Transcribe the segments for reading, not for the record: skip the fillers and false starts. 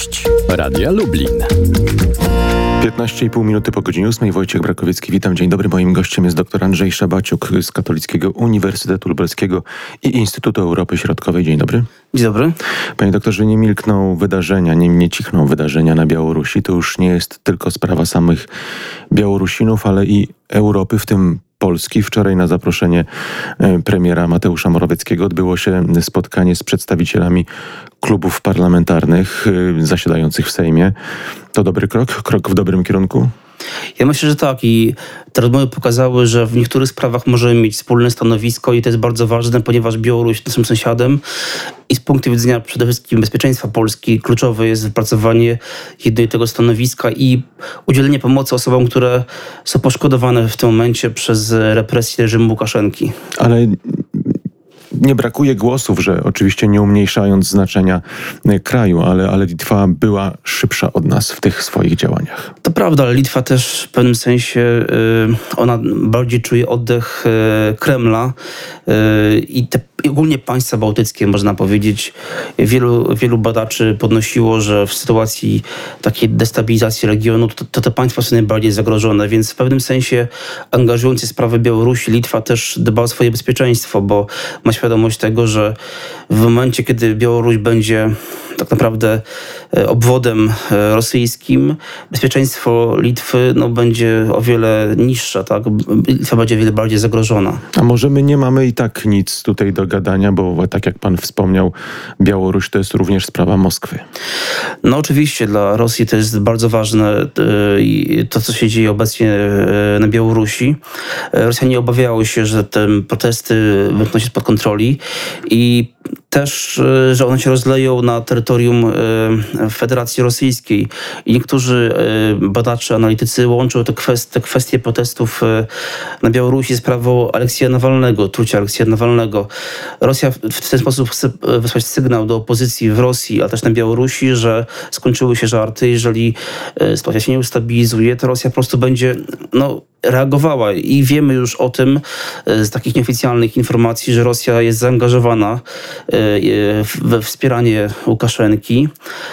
Gość Radia Lublin. 15,5 minuty po godzinie 8. Wojciech Brakowiecki, witam. Dzień dobry. Moim gościem jest dr Andrzej Szabaciuk z Katolickiego Uniwersytetu Lubelskiego i Instytutu Europy Środkowej. Dzień dobry. Dzień dobry. Panie doktorze, nie milkną wydarzenia, nie cichną wydarzenia na Białorusi. To już nie jest tylko sprawa samych Białorusinów, ale i Europy, w tym Polski. Wczoraj na zaproszenie premiera Mateusza Morawieckiego odbyło się spotkanie z przedstawicielami klubów parlamentarnych zasiadających w Sejmie. To dobry krok w dobrym kierunku? Ja myślę, że tak, i te rozmowy pokazały, że w niektórych sprawach możemy mieć wspólne stanowisko i to jest bardzo ważne, ponieważ Białoruś jest naszym sąsiadem i z punktu widzenia przede wszystkim bezpieczeństwa Polski kluczowe jest wypracowanie jednolitego stanowiska i udzielenie pomocy osobom, które są poszkodowane w tym momencie przez represję reżimu Łukaszenki. Ale nie brakuje głosów, że oczywiście nie umniejszając znaczenia kraju, ale Litwa była szybsza od nas w tych swoich działaniach. To prawda, ale Litwa też w pewnym sensie ona bardziej czuje oddech Kremla i ogólnie państwa bałtyckie, można powiedzieć. Wielu badaczy podnosiło, że w sytuacji takiej destabilizacji regionu to te państwa są najbardziej zagrożone, więc w pewnym sensie angażując się w sprawy Białorusi, Litwa też dba o swoje bezpieczeństwo, bo ma świadomość tego, że w momencie, kiedy Białoruś będzie tak naprawdę obwodem rosyjskim, bezpieczeństwo Litwy będzie o wiele niższe, tak? Litwa będzie o wiele bardziej zagrożona. A może my nie mamy i tak nic tutaj do gadania, bo tak jak pan wspomniał, Białoruś to jest również sprawa Moskwy. No oczywiście dla Rosji to jest bardzo ważne to, co się dzieje obecnie na Białorusi. Rosjanie obawiały się, że te protesty wymkną się spod kontroli i też, że one się rozleją na terytorium Federacji Rosyjskiej. I niektórzy badacze, analitycy łączą te kwestie protestów na Białorusi z sprawą Aleksieja Nawalnego, trucia Aleksieja Nawalnego. Rosja w ten sposób chce wysłać sygnał do opozycji w Rosji, a też na Białorusi, że skończyły się żarty. Jeżeli sytuacja się nie ustabilizuje, to Rosja po prostu będzie reagowała i wiemy już o tym z takich nieoficjalnych informacji, że Rosja jest zaangażowana we wspieranie Łukaszenki.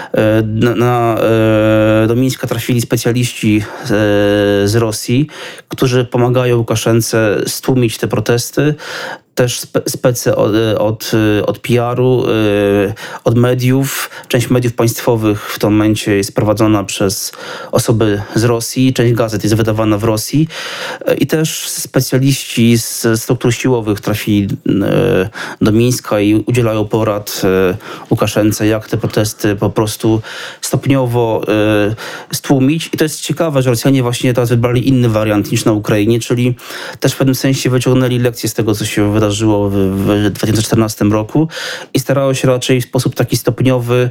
Do Mińska trafili specjaliści z Rosji, którzy pomagają Łukaszence stłumić te protesty. Też specy od PR-u, od mediów. Część mediów państwowych w tym momencie jest prowadzona przez osoby z Rosji, część gazet jest wydawana w Rosji i też specjaliści z struktur siłowych trafili do Mińska i udzielają porad Łukaszence, jak te protesty po prostu stopniowo stłumić. I to jest ciekawe, że Rosjanie właśnie teraz wybrali inny wariant niż na Ukrainie, czyli też w pewnym sensie wyciągnęli lekcje z tego, co się wydarzyło w 2014 roku i starało się raczej w sposób taki stopniowy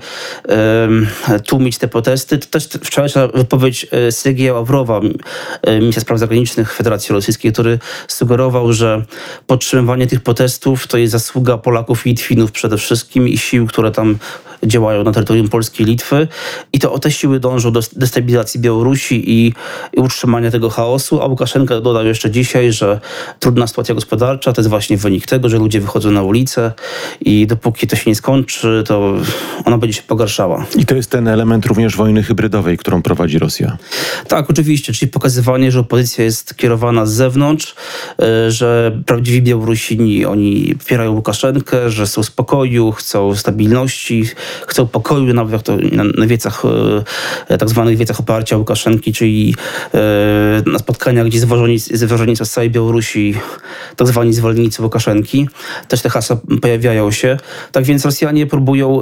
tłumić te protesty. To też wczorajsza wypowiedź Sergieja Ławrowa, ministra spraw zagranicznych Federacji Rosyjskiej, który sugerował, że podtrzymywanie tych protestów to jest zasługa Polaków i Litwinów przede wszystkim i sił, które tam działają na terytorium Polski i Litwy i to o te siły dążą do destabilizacji Białorusi i utrzymania tego chaosu, a Łukaszenka dodał jeszcze dzisiaj, że trudna sytuacja gospodarcza to jest właśnie wynik tego, że ludzie wychodzą na ulicę i dopóki to się nie skończy, to ona będzie się pogarszała. I to jest ten element również wojny hybrydowej, którą prowadzi Rosja. Tak, oczywiście, czyli pokazywanie, że opozycja jest kierowana z zewnątrz, że prawdziwi Białorusini, oni popierają Łukaszenkę, że chcą spokoju, chcą stabilności, chcą pokoju na wiecach, tak zwanych wiecach oparcia Łukaszenki, czyli na spotkaniach, gdzie zwożeni są z całej Białorusi, tak zwani zwolennicy Łukaszenki. Też te hasła pojawiają się. Tak więc Rosjanie próbują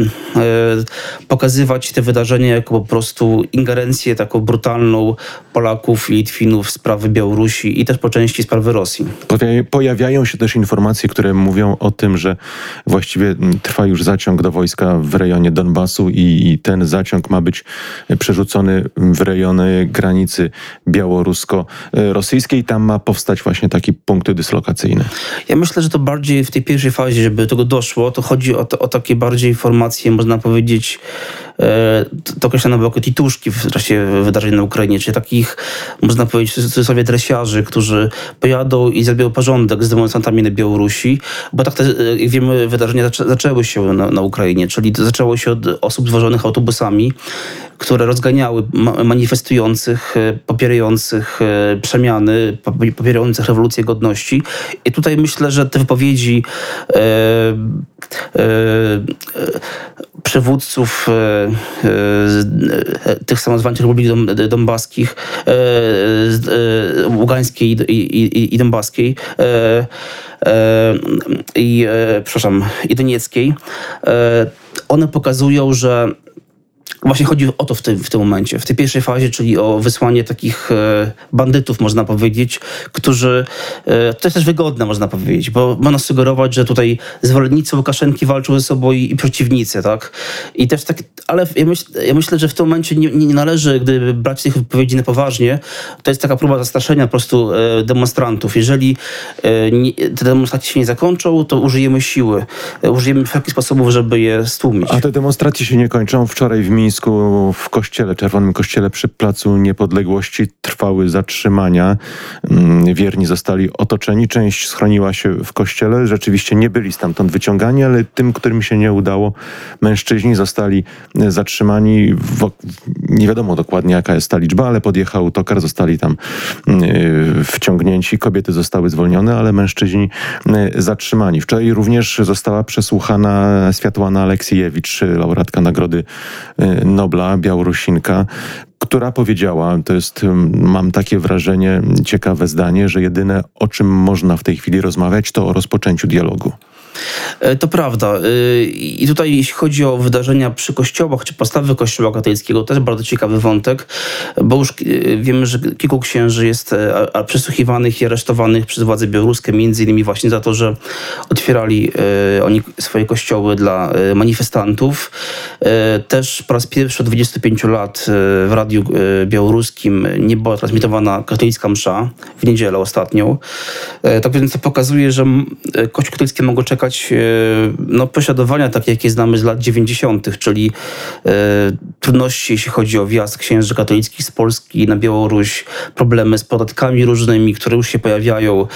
pokazywać te wydarzenia jako po prostu ingerencję taką brutalną Polaków i Litwinów w sprawy Białorusi i też po części sprawy Rosji. Pojawiają się też informacje, które mówią o tym, że właściwie trwa już zaciąg do wojska w rejonie Donbasu i ten zaciąg ma być przerzucony w rejony granicy białorusko-rosyjskiej. Tam ma powstać właśnie taki punkt dyslokacyjny. Ja myślę, że to bardziej w tej pierwszej fazie, żeby do tego doszło, to chodzi o takie bardziej formacje, można powiedzieć, to określano jako tituszki w trakcie wydarzeń na Ukrainie, czyli takich, można powiedzieć, w cudzysłowie dresiarzy, którzy pojadą i zrobią porządek z demonstrantami na Białorusi, bo tak te, jak wiemy, wydarzenia zaczęły się na Ukrainie, czyli zaczęło się od osób zwożonych autobusami, które rozganiały manifestujących, popierających przemiany, popierających rewolucję godności. I tutaj myślę, że te wypowiedzi przywódców tych samozwańczych republik donbaskich, Ługańskiej i Donbaskiej i Donieckiej, one pokazują, że właśnie chodzi o to w tym momencie, w tej pierwszej fazie, czyli o wysłanie takich bandytów, można powiedzieć, którzy, to jest też wygodne, można powiedzieć, bo można sugerować, że tutaj zwolennicy Łukaszenki walczą ze sobą i przeciwnicy, tak? I też tak, ale ja myślę, że w tym momencie nie należy, gdyby brać tych wypowiedzi na poważnie, to jest taka próba zastraszenia po prostu demonstrantów. Jeżeli te demonstracje się nie zakończą, to użyjemy siły, użyjemy wszelkich sposobów, żeby je stłumić. A te demonstracje się nie kończą. Wczoraj w Mińsku w kościele, Czerwonym Kościele przy Placu Niepodległości trwały zatrzymania. Wierni zostali otoczeni. Część schroniła się w kościele. Rzeczywiście nie byli stamtąd wyciągani, ale tym, którym się nie udało, mężczyźni zostali zatrzymani. Nie wiadomo dokładnie, jaka jest ta liczba, ale podjechał autokar, zostali tam wciągnięci. Kobiety zostały zwolnione, ale mężczyźni zatrzymani. Wczoraj również została przesłuchana Światłana Aleksijewicz, laureatka Nagrody Nobla, Białorusinka, która powiedziała, to jest, mam takie wrażenie, ciekawe zdanie, że jedyne, o czym można w tej chwili rozmawiać, to o rozpoczęciu dialogu. To prawda. I tutaj jeśli chodzi o wydarzenia przy kościołach, czy postawy kościoła katolickiego, to jest bardzo ciekawy wątek, bo już wiemy, że kilku księży jest przesłuchiwanych i aresztowanych przez władze białoruskie, między innymi właśnie za to, że otwierali oni swoje kościoły dla manifestantów. Też po raz pierwszy od 25 lat w radiu białoruskim nie była transmitowana katolicka msza, w niedzielę ostatnią. Tak więc to pokazuje, że Kościół katolicki mogło czekać prześladowania takie, jakie znamy z lat 90., czyli trudności, jeśli chodzi o wjazd księży katolickich z Polski na Białoruś, problemy z podatkami różnymi, które już się pojawiają.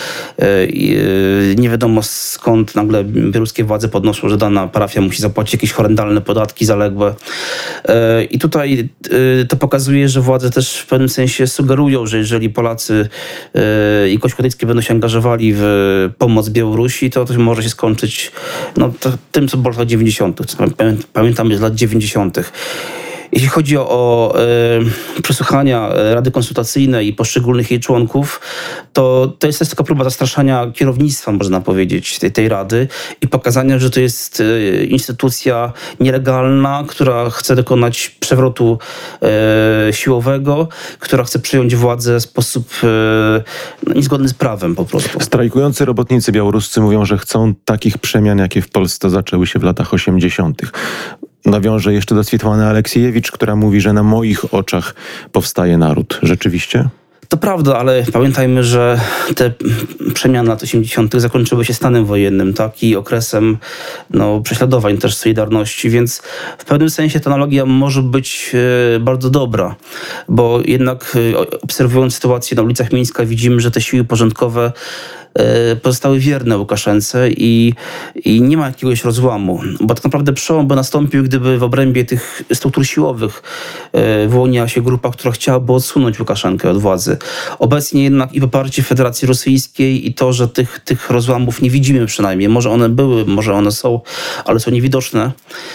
Nie wiadomo skąd nagle białoruskie władze podnoszą, że dana parafia musi zapłacić jakieś horrendalne podatki zaległe. I tutaj to pokazuje, że władze też w pewnym sensie sugerują, że jeżeli Polacy i Kościół katolicki będą się angażowali w pomoc Białorusi, to może się skończyć tym, co było w latach 90., co pamiętamy z lat 90. Jeśli chodzi o przesłuchania Rady Konsultacyjnej i poszczególnych jej członków, to jest też taka próba zastraszania kierownictwa, można powiedzieć, tej Rady i pokazania, że to jest instytucja nielegalna, która chce dokonać przewrotu siłowego, która chce przejąć władzę w sposób niezgodny z prawem po prostu. Strajkujący robotnicy białoruscy mówią, że chcą takich przemian, jakie w Polsce zaczęły się w latach 80. Nawiążę jeszcze do Światłany Aleksijewicz, która mówi, że na moich oczach powstaje naród. Rzeczywiście? To prawda, ale pamiętajmy, że te przemiany lat 80. zakończyły się stanem wojennym, tak? I okresem prześladowań, też Solidarności, więc w pewnym sensie ta analogia może być bardzo dobra, bo jednak obserwując sytuację na ulicach Mińska widzimy, że te siły porządkowe pozostały wierne Łukaszence i nie ma jakiegoś rozłamu, bo tak naprawdę przełom by nastąpił, gdyby w obrębie tych struktur siłowych wyłoniła się grupa, która chciałaby odsunąć Łukaszenkę od władzy. Obecnie jednak i poparcie Federacji Rosyjskiej i to, że tych rozłamów nie widzimy przynajmniej, może one były, może one są, ale są niewidoczne,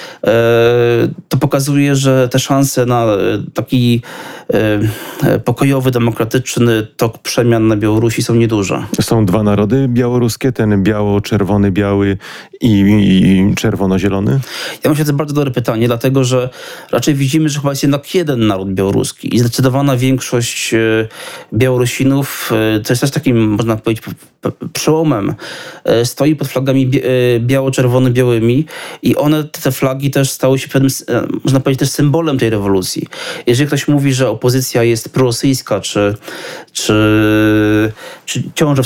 to pokazuje, że te szanse na taki pokojowy, demokratyczny tok przemian na Białorusi są nieduże. Są dwa narody białoruskie, ten biało-czerwony, biały i czerwono-zielony? Ja myślę, że to jest bardzo dobre pytanie, dlatego że raczej widzimy, że chyba jest jednak jeden naród białoruski i zdecydowana większość Białorusinów, to jest też takim, można powiedzieć, przełomem, stoi pod flagami biało-czerwony-białymi i te flagi też stały się pewnym, można powiedzieć, też symbolem tej rewolucji. Jeżeli ktoś mówi, że opozycja jest prorosyjska, czy ciąży w stronę Rosji,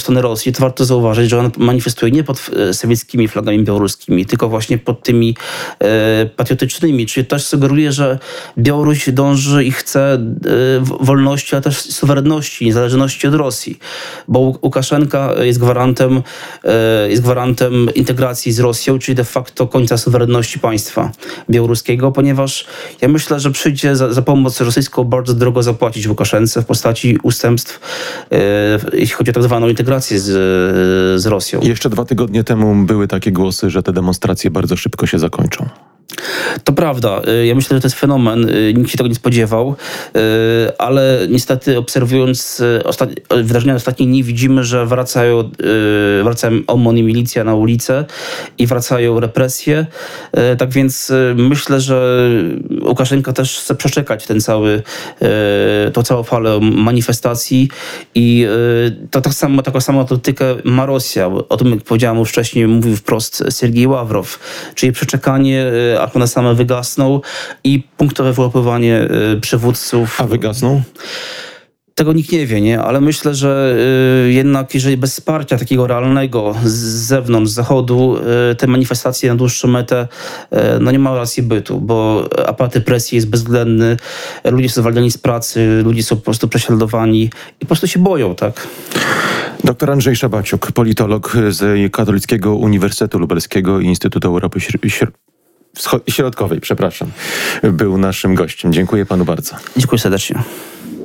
Rosji, to warto zauważyć, że on manifestuje nie pod sowieckimi flagami białoruskimi, tylko właśnie pod tymi patriotycznymi, czyli też sugeruje, że Białoruś dąży i chce wolności, ale też suwerenności, niezależności od Rosji, bo Łukaszenka jest gwarantem integracji z Rosją, czyli de facto końca suwerenności państwa białoruskiego, ponieważ ja myślę, że przyjdzie za pomoc rosyjską bardzo drogo zapłacić Łukaszence w postaci ustępstw, jeśli chodzi o tak zwaną integrację z Rosją. Jeszcze 2 tygodnie temu były takie głosy, że te demonstracje bardzo szybko się zakończą. To prawda. Ja myślę, że to jest fenomen. Nikt się tego nie spodziewał, ale niestety obserwując wydarzenia ostatnich dni widzimy, że wracają OMON i milicja na ulicę i wracają represje. Tak więc myślę, że Łukaszenka też chce przeczekać tą całą falę manifestacji i taką samą taktykę ma Rosja. O tym, jak powiedziałem już wcześniej, mówił wprost Sergiej Ławrow, czyli przeczekanie, aż one same wygasną i punktowe wyłapywanie przywódców. A wygasną? Tego nikt nie wie, nie? Ale myślę, że jednak jeżeli bez wsparcia takiego realnego z zewnątrz, z zachodu, te manifestacje na dłuższą metę nie ma racji bytu, bo aparat presji jest bezwzględny, ludzie są zwalniani z pracy, ludzie są po prostu prześladowani i po prostu się boją, tak? Dr Andrzej Szabaciuk, politolog z Katolickiego Uniwersytetu Lubelskiego i Instytutu Europy Środkowej, był naszym gościem. Dziękuję panu bardzo. Dziękuję serdecznie.